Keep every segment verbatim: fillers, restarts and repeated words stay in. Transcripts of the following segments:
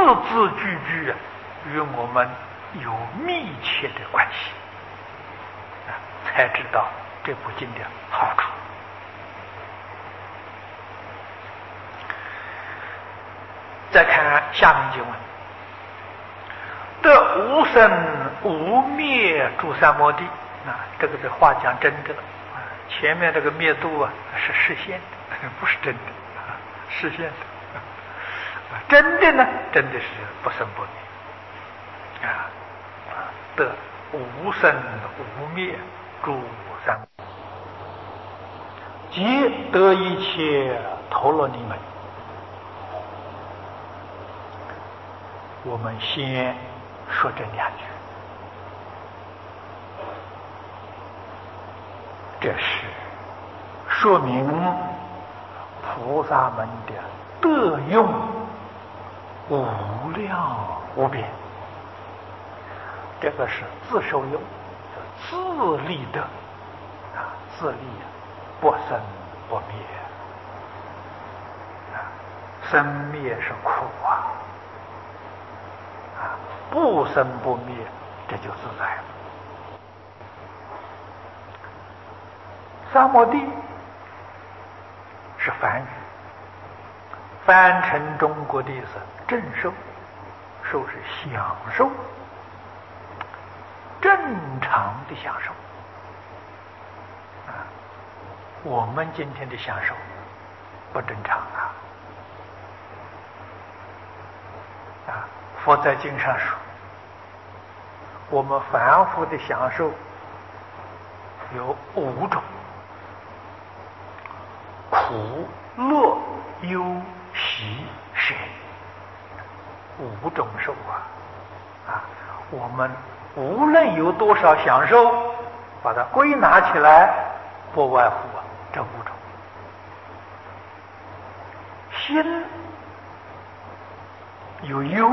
字句句啊，与我们有密切的关系啊，才知道这部经的好处。再看下面经文：得无生无灭诸三摩地。啊，这个的话讲真的了啊，前面这个灭度啊是实现的，不是真的啊，实现的。啊，真的呢，真的是不生不灭啊，得无生无灭诸三，即得一切陀罗尼门。我们先说这两句，这是说明菩萨们的德用无量无边，这个是自受用，自利的啊，自利不生不灭啊，生灭是苦啊，啊，不生不灭，这就自在了。三摩地是梵语，翻成中国的意思，正受，受是享受，正常的享受啊。我们今天的享受不正常啊！啊，佛在经上说，我们凡夫的享受有五种：苦、乐、忧、喜、舍，五种受啊！啊，我们无论有多少享受，把它归纳起来，不外乎啊这五种。心有忧，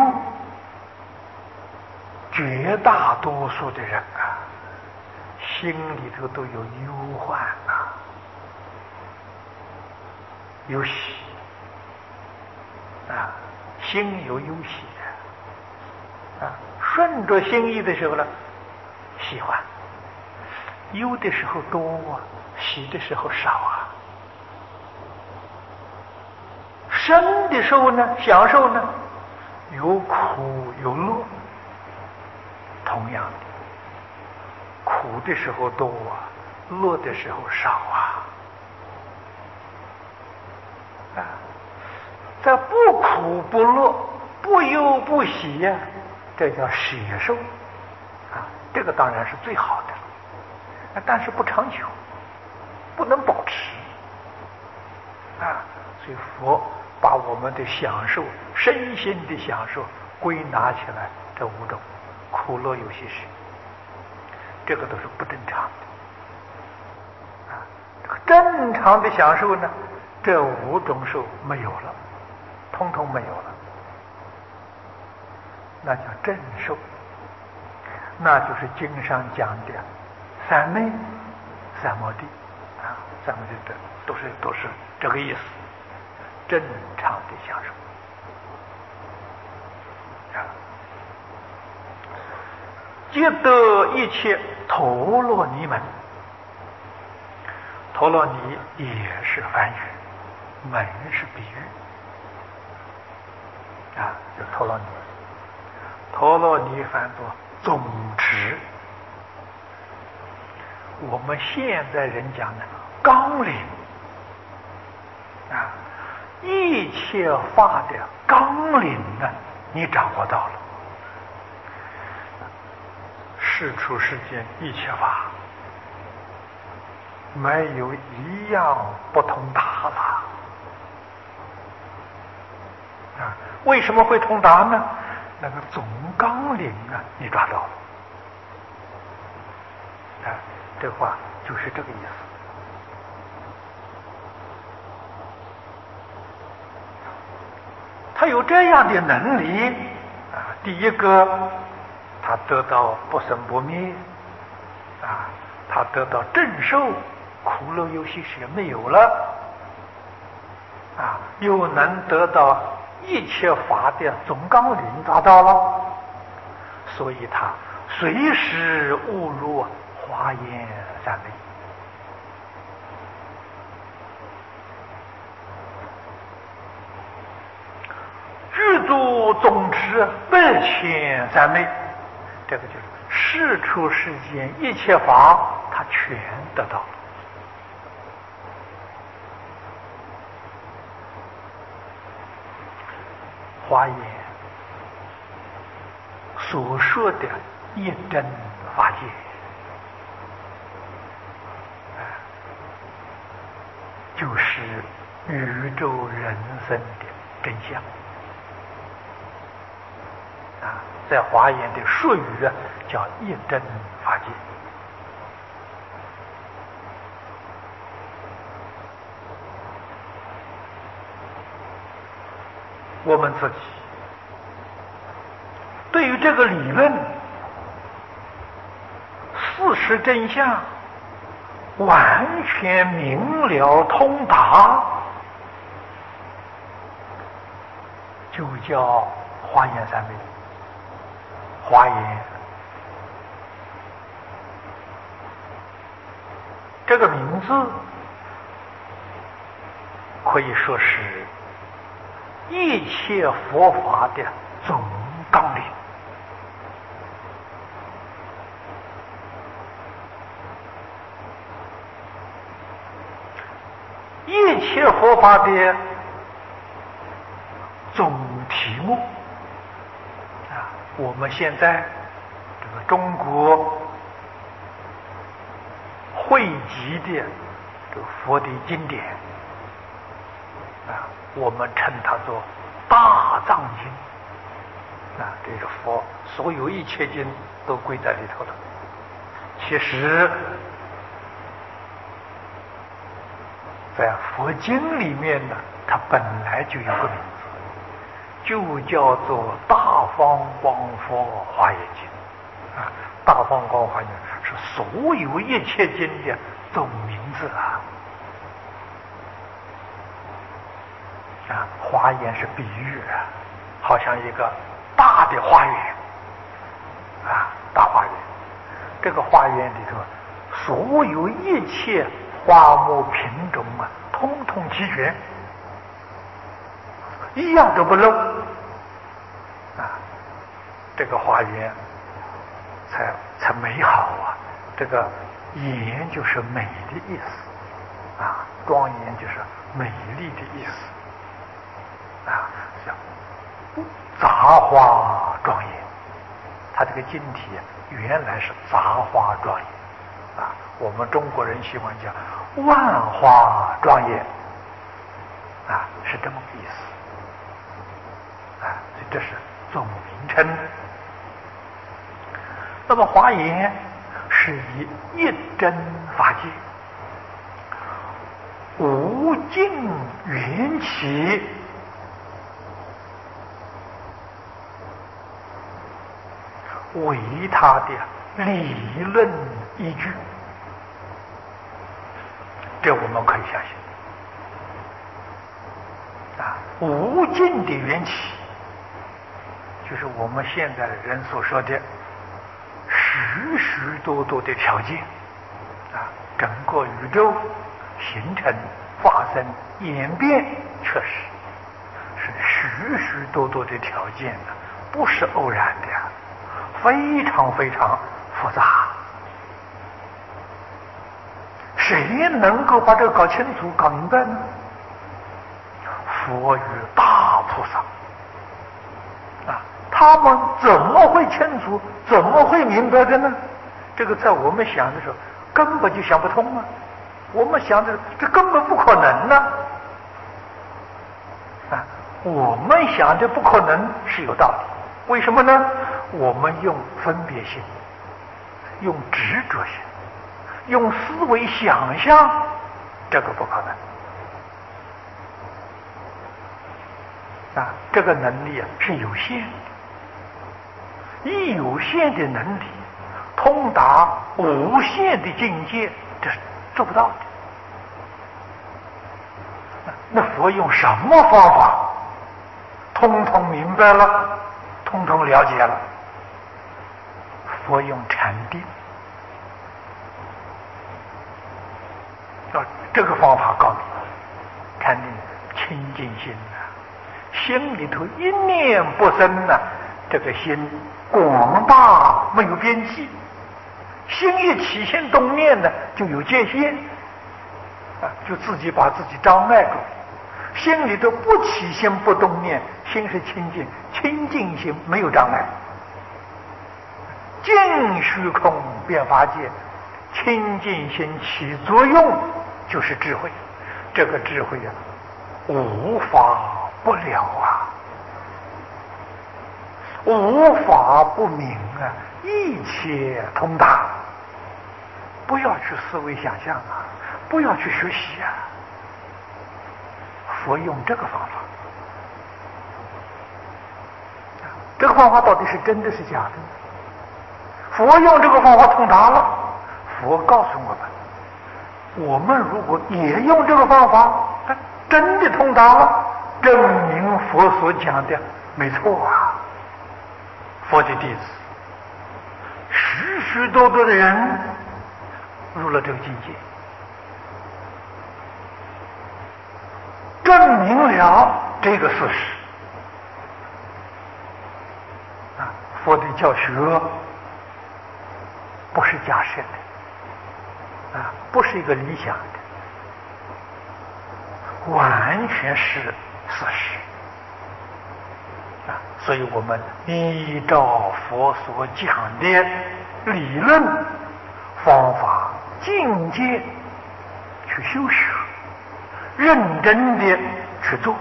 绝大多数的人啊，心里头都有忧患啊，有喜啊，心有忧喜啊，顺着心意的时候呢，喜欢；忧的时候多啊，喜的时候少啊。生的时候呢，享受呢，有苦有乐，同样的，苦的时候多啊，乐的时候少啊。啊，在不苦不乐、不忧不喜呀、啊，这叫舍受啊。这个当然是最好的，但是不长久，不能保持啊。所以佛把我们的享受、身心的享受归纳起来，这五种：苦乐忧喜舍，这个都是不正常的啊。这个正常的享受呢，这五种受没有了，通通没有了，那叫正受，那就是经上讲的三昧、三摩地啊，三摩地的都是都是这个意思，正常的享受啊，皆得一切陀罗尼门。陀罗尼也是梵语，门是比喻啊，就陀罗尼。陀罗尼翻作总持，我们现在人讲的纲领啊，一切法的纲领呢，你掌握到了。世出世间一切法，没有一样不通达了啊！为什么会通达呢？那个总纲领啊，你抓到了啊！这话就是这个意思。他有这样的能力啊，第一个，他得到不生不灭啊，他得到正受，苦乐忧喜舍没有了啊，又能得到一切法的总纲领达到了，所以他随时误入华严三昧。具足总持百千三昧，这个就是世出世间一切法，他全得到。华严所说的一真法界，就是宇宙人生的真相啊，在华严的术语啊，叫一真法界。我们自己对于这个理论事实真相完全明了通达，就叫华严三昧。华严这个名字可以说是一切佛法的总纲领。一切佛法的总题目啊，我们现在这个中国汇集的这个佛的经典啊，我们称它做大藏经啊，这是佛所有一切经都归在里头的。其实在佛经里面呢，它本来就有个名字，就叫做大方广佛华严经啊。大方广华严是所有一切经的总名字啊。啊，华严是比喻啊，好像一个大的花园啊，大花园。这个花园里头，所有一切花木品种啊，通通齐全，一样都不漏啊。这个花园才才美好啊！这个严就是美的意思啊，庄严就是美丽的意思啊，叫杂花庄严。它这个经体原来是杂花庄严啊，我们中国人喜欢讲万花庄严啊，是这么个意思啊，所以这是作母名称。那么华严是以一真法界、无尽缘起为他的理论依据，这我们可以相信啊。无尽的缘起，就是我们现在的人所说的许许多多的条件啊，整个宇宙形成、发生、演变，确实是许许多多的条件呢，不是偶然的，非常非常复杂。谁能够把这个搞清楚、搞明白呢？佛与大菩萨啊，他们怎么会清楚、怎么会明白的呢？这个在我们想的时候根本就想不通啊！我们想着这根本不可能呢啊！我们想的不可能是有道理，为什么呢？我们用分别心，用执着心，用思维想象，这个不可能啊！这个能力啊是有限的，一有限的能力通达无限的境界，这是做不到的。那佛用什么方法通通明白了，通通了解了。佛用禅定，啊，这个方法告诉你，禅定清净心呐、啊，心里头一念不生呐、啊，这个心广大没有边际，心一起心动念呢，就有界限，啊，就自己把自己障碍住。心里头不起心不动念，心是清净，清净心没有障碍。净虚空变法界，清净心起作用就是智慧。这个智慧啊，无法不了啊，无法不明啊，一切通达。不要去思维想象啊，不要去学习啊。佛用这个方法，这个方法到底是真的是假的？佛用这个方法通达了，佛告诉我们，我们如果也用这个方法，真的通达了，证明佛所讲的没错啊。佛的弟子，许许多多的人入了这个境界，证明了这个事实啊。佛的教学不是假设的啊，不是一个理想的，完全是事实啊。所以我们依照佛所讲的理论、方法、境界去修学，认真的去做，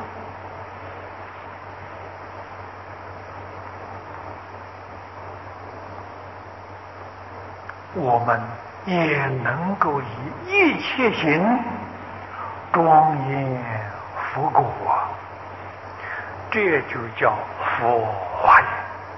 我们也能够以一切行庄严佛果，这就叫佛华严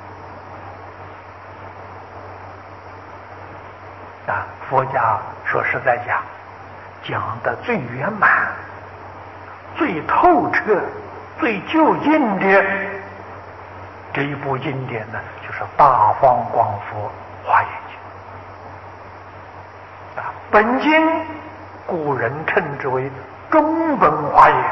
啊！佛家说实在讲，讲的最圆满、最透彻、最究竟的这一部经典呢，就是《大方广佛华严经》啊。本经古人称之为中本华严，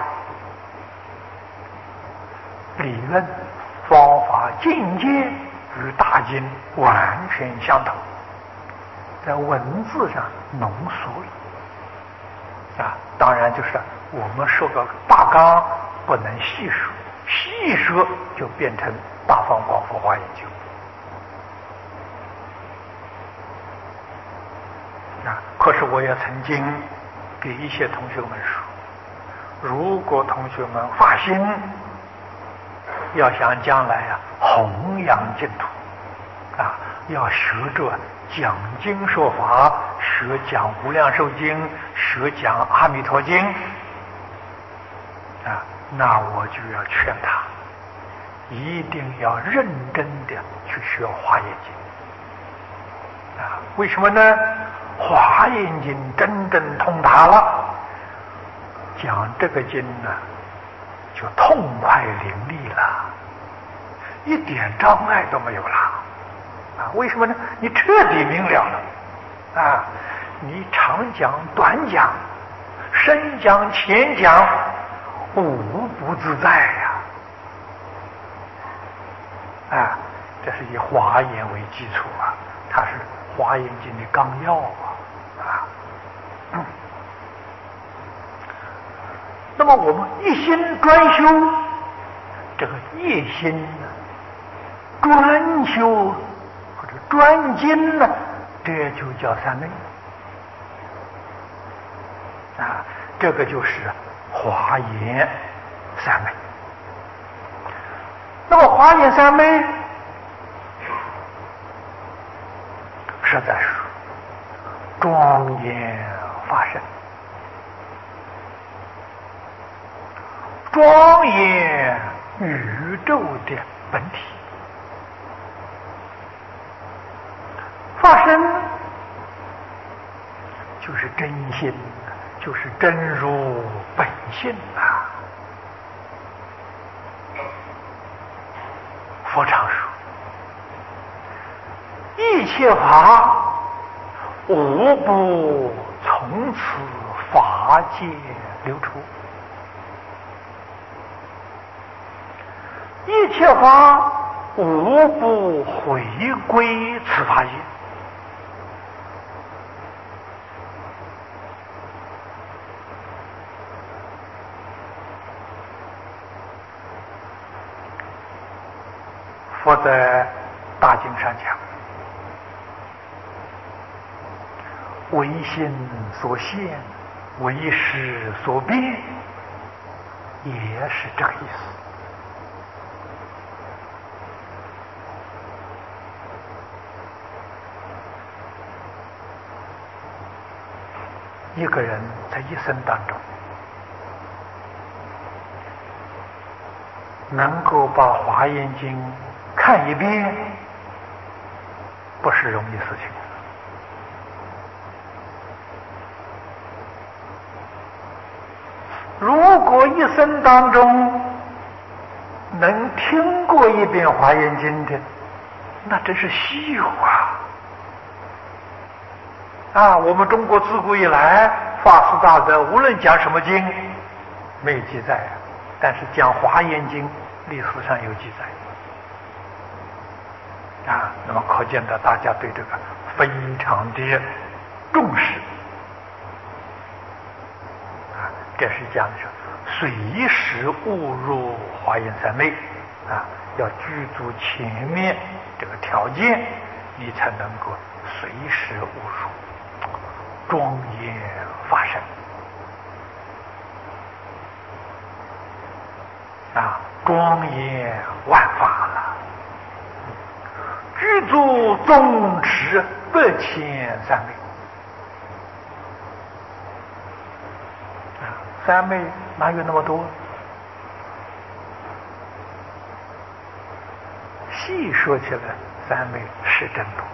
理论、方法、境界与大经完全相同，在文字上浓缩了啊。当然就是我们说个大纲，不能细说，细说就变成《大方广佛华严经》啊。可是我也曾经给一些同学们说，如果同学们发心要想将来啊弘扬净土啊，要学着讲经说法，学讲无量寿经，学讲阿弥陀经啊，那我就要劝他一定要认真的去学华严经啊。为什么呢？华严经真正通达了，讲这个经呢就痛快淋漓了，一点障碍都没有了啊。为什么呢？你彻底明了了啊，你长讲短讲，深讲浅讲，无不自在呀 啊, 啊这是以华严为基础啊，它是华严经的纲要啊啊、嗯。那么我们一心专修，这个一心呢，专修或者专精呢，这就叫三昧啊，这个就是华严三昧。那么华严三昧实在是庄严法身，庄严宇宙的本体。法身就是真心，就是真如本性啊！ 佛常说：一切法无不从此法界流出，一切法无不回归此法界。佛在大经上讲，唯心所现，唯识所变，也是这个意思。一个人在一生当中能够把《华严经》看一遍，不是容易事情。如果一生当中能听过一遍《华严经》的，那真是稀有啊！啊，我们中国自古以来，法师大德无论讲什么经，没有记载，但是讲《华严经》历史上有记载。啊，那么可见的大家对这个非常的重视。啊，这是讲的是随时误入华严三昧，啊，要具足前面这个条件，你才能够随时误入，庄严发生。啊，庄严万法了。具足宗持百千三昧，啊，三昧哪有那么多？细说起来，三昧是真多。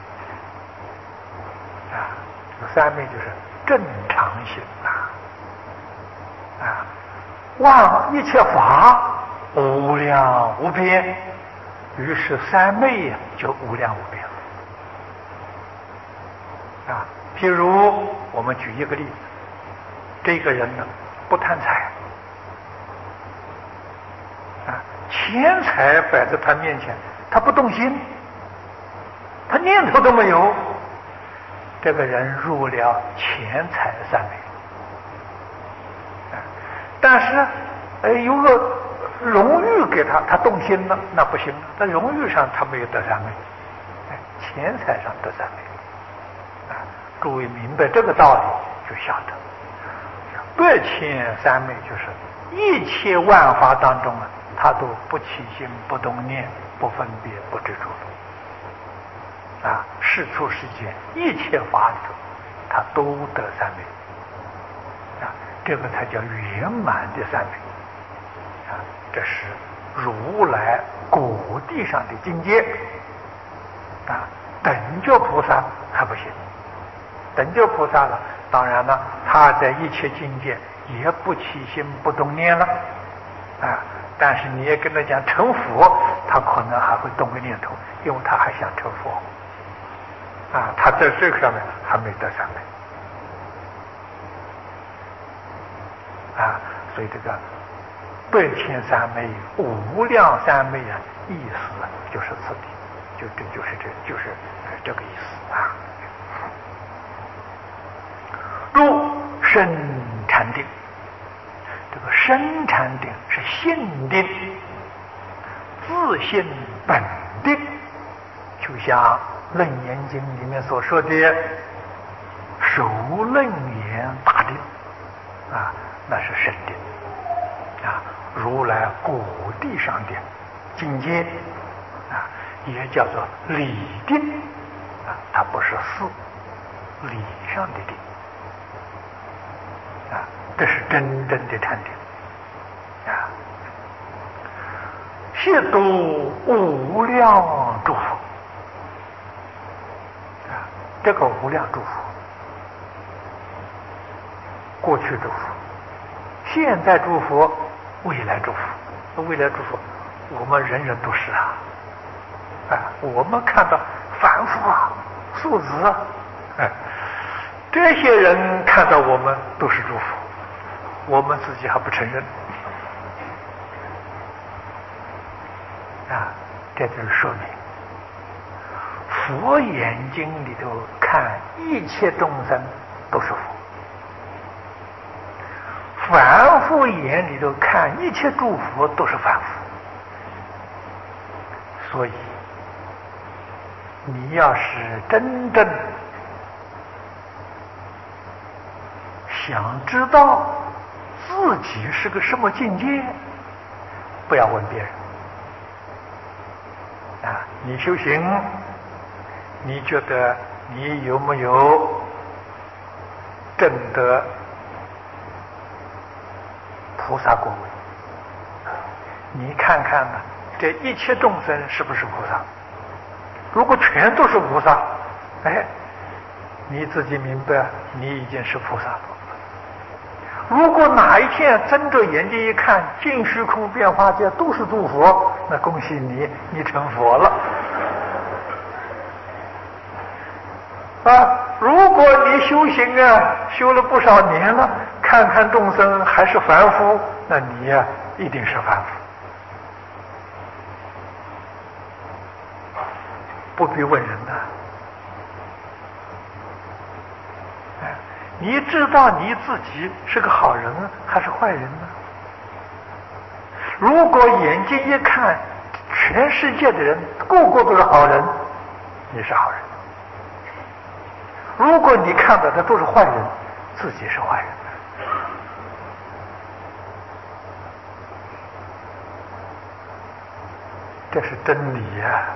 啊，三昧就是正常性啊，啊，万一切法无量无边。于是三昧呀就无量无边了啊！譬如我们举一个例子，这个人呢不贪财啊，钱财摆在他面前，他不动心，他念头都没有，这个人入了钱财三昧啊。但是呃有个荣誉给他，他动心了，那不行了。在荣誉上他没有得三昧，哎，钱财上得三昧。啊，诸位明白这个道理，就晓得，百千三昧就是一切万法当中啊，他都不起心、不动念、不分别、不执着的。啊，事出世间一切法里头，他都得三昧。啊，这个才叫圆满的三昧。啊，这是如来果地上的境界啊，等觉菩萨还不行。等觉菩萨了，当然了，他在一切境界也不起心不动念了啊。但是你也跟他讲成佛，他可能还会动个念头，因为他还想成佛啊。他在这个上面还没得三昧啊，所以这个百千三昧、无量三昧啊，意思就是此地，就这就是这就是这个意思啊。入深禅定，这个深禅定是性定，自性本定，就像《楞严经》里面所说的首楞严大定啊，那是深定啊，如来果地上的境界啊，也叫做理定啊，它不是事，理上的定啊，这是真正的禅定啊。谢度无量诸佛啊，这个无量诸佛，过去诸佛、现在诸佛、未来诸佛，未来诸佛我们人人都是啊啊，我们看到凡夫啊、素子啊，哎，这些人看到我们都是祝福，我们自己还不承认啊，这就是说明佛眼睛里头看一切众生都是佛，凡夫眼里头看一切诸佛都是凡夫。所以你要是真正想知道自己是个什么境界，不要问别人啊。你修行，你觉得你有没有证得菩萨果位？你看看呢，这一切众生是不是菩萨？如果全都是菩萨，哎，你自己明白，你已经是菩萨了。如果哪一天睁着眼睛一看，尽虚空变化界都是诸佛，那恭喜你，你成佛了。啊，如果你修行啊，修了不少年了，看看众生还是凡夫，那你呀、啊，一定是凡夫。不必问人呐、啊，你知道你自己是个好人还是坏人呢？如果眼睛一看，全世界的人个个都是好人，你是好人；如果你看到的都是坏人，自己是坏人。这是真理呀、啊！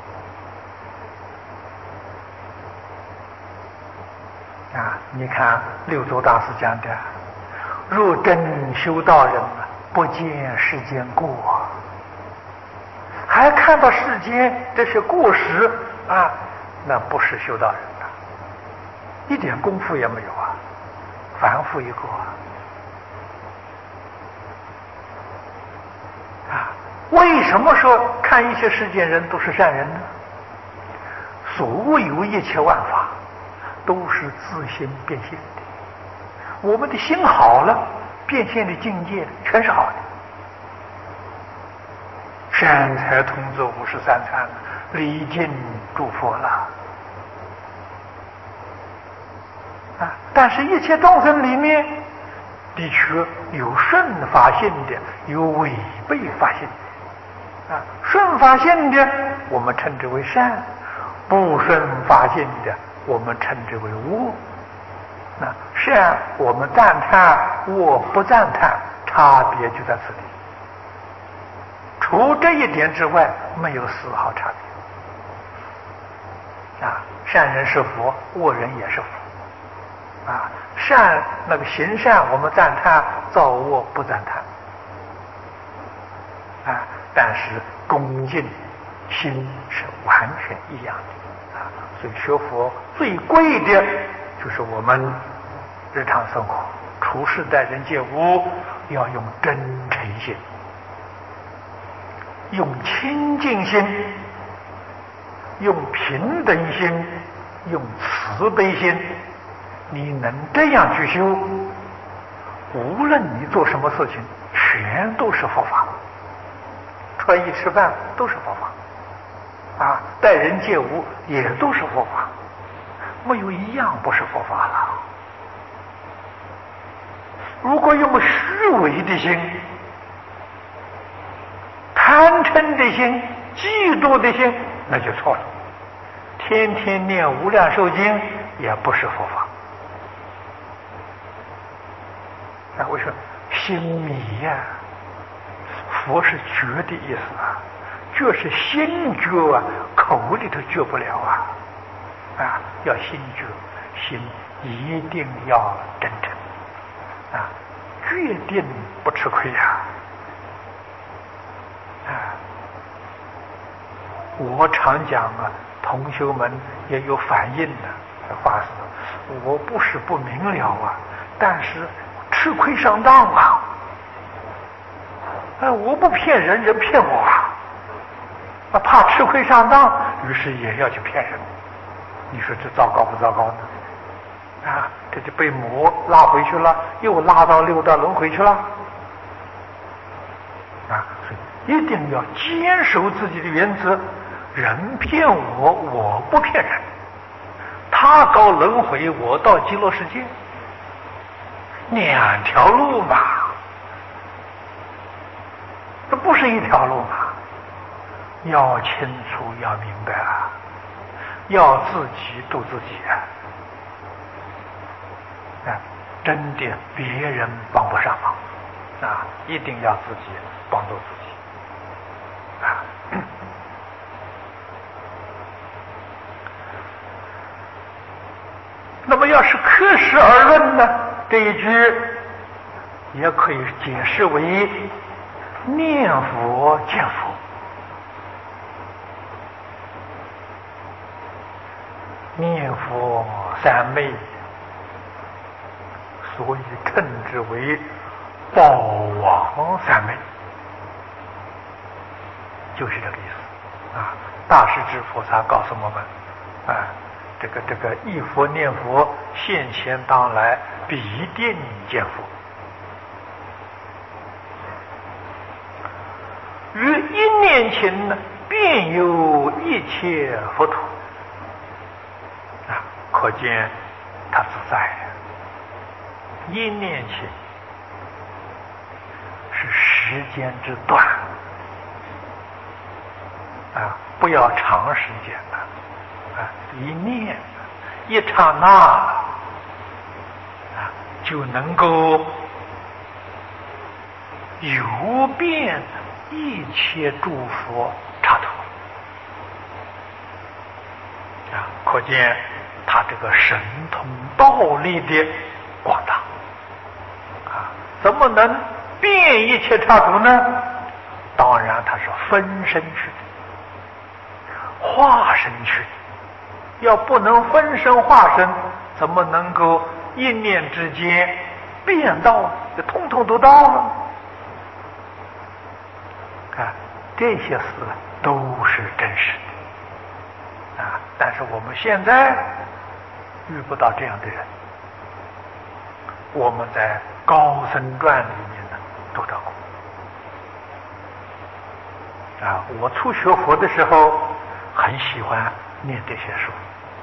啊，你看六祖大师讲的，若真修道人，不见世间过，还看到世间这些过失啊，那不是修道人了，一点功夫也没有啊，凡夫一个啊！啊，为什么说看一些世间人都是善人呢？所有一切万法都是自心变现的，我们的心好了，变现的境界全是好的。善财童子五十三参，礼敬诸佛了啊！但是，一切众生里面，的确有顺法性的，有违背法性的啊。顺法性的，我们称之为善；不顺法性的，我们称之为恶。那善我们赞叹，恶不赞叹，差别就在此地。除这一点之外，没有丝毫差别。啊，善人是佛，恶人也是佛。啊，善那个行善我们赞叹，造恶不赞叹。啊，但是恭敬心是完全一样的。啊，所以学佛最贵的就是我们日常生活处事待人接物要用真诚心，用清净心，用平等心，用慈悲心。你能这样去修，无论你做什么事情，全都是佛法。穿衣吃饭都是佛法，啊，待人接物也都是佛法，没有一样不是佛法了。如果用虚伪的心、贪嗔的心、嫉妒的心，那就错了。天天念无量寿经也不是佛法。那我说心迷呀、啊，佛是觉的意思啊，觉是心觉啊，口里头觉不了啊，啊，要心觉，心一定要真诚啊，决定不吃亏呀、啊，啊，我常讲啊，同学们也有反应的，这话是，我不是不明了啊，但是吃亏上当啊。哎，我不骗人，人骗我啊！ 啊，怕吃亏上当，于是也要去骗人。你说这糟糕不糟糕呢？啊，这就被魔拉回去了，又拉到六道轮回去了。啊，所以一定要坚守自己的原则，人骗我，我不骗人。他搞轮回，我到极乐世界，两条路嘛，这不是一条路嘛。要清楚，要明白啊，要自己度自己啊！啊，真的别人帮不上忙啊，一定要自己帮助自己啊。那么，要是客实而论呢，这一句也可以解释为念佛见佛。念佛三昧，所以称之为宝王三昧，就是这个意思啊。大势至菩萨告诉我们啊，这个这个忆佛念佛，现前当来必定见佛。于一念前呢，便有一切佛土。可见他自在，一念起是时间之短啊，不要长时间的啊，一念一刹那啊，就能够游遍一切诸佛刹土啊，可见他这个神通道力的广大啊，怎么能遍一切刹土呢？当然他是分身去的，化身去的。要不能分身化身，怎么能够一念之间变道，就通通都到了？啊，这些事都是真实的啊，但是我们现在遇不到这样的人。我们在《高僧传》里面呢读到过啊。我初学佛的时候很喜欢念这些书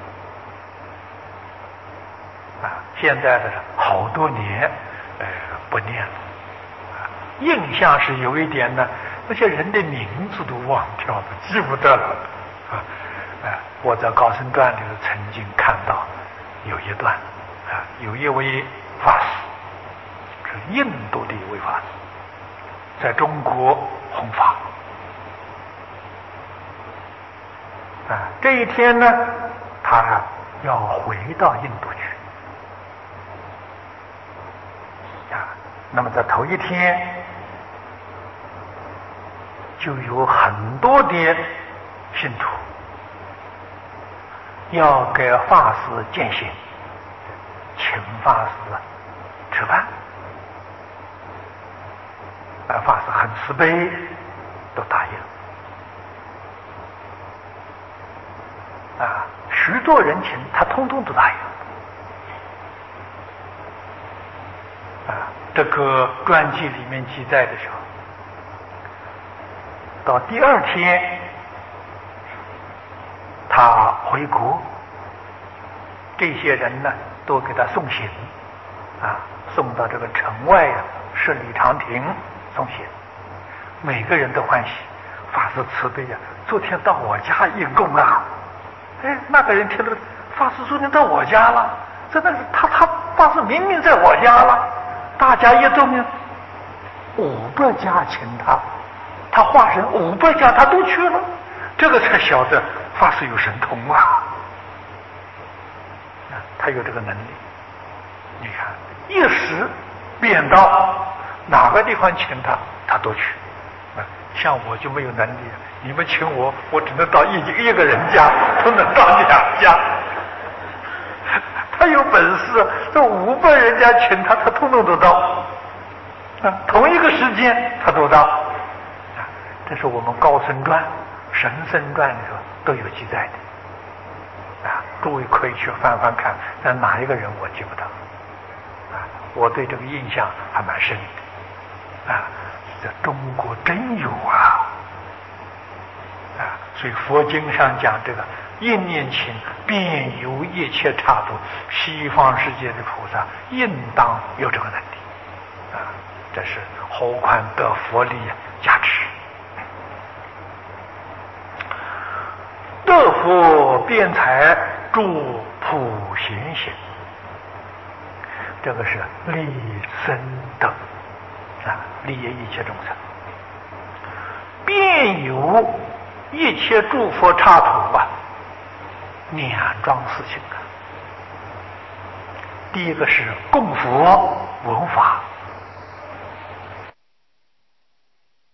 啊，现在的好多年呃不念了啊，印象是有一点呢，那些人的名字都忘掉了，记不得了啊。啊，我在《高僧传》里曾经看到有一段啊，有一位法师，是印度的一位法师，在中国弘法啊。这一天呢，他要回到印度去啊。那么在头一天，就有很多的信徒要给法师饯行，请法师吃饭。啊，法师很慈悲，都答应。啊，许多人请他，通通都答应。啊，这个传记里面记载的时候，到第二天，他回国，这些人呢都给他送行，啊，送到这个城外啊，十里长亭送行，每个人都欢喜。法师慈悲呀、啊，昨天到我家应供啊！哎，那个人听了，法师昨天到我家了，真的是他他法师明明在我家了，大家一动呢，五百家请他，他化身五百家他都去了，这个才晓得法师有神通啊！他有这个能力，你看一时变道，哪个地方请他，他都去。像我就没有能力，你们请我，我只能到一一个人家，不能到两家。他有本事，这五百人家请他，他通通都到。啊，同一个时间他都到。啊，这是我们高僧传神僧传里头都有记载的啊，诸位可以去翻翻看，但哪一个人我记不得啊，我对这个印象还蛮深的啊，这中国真有啊啊，所以佛经上讲这个一念情遍游一切刹土，西方世界的菩萨应当有这个能力啊，这是何况得佛力加持。得佛辩才助普贤行，这个是利生德啊，利益一切众生。遍游一切诸佛刹土啊，两桩事情啊。第一个是供佛闻法，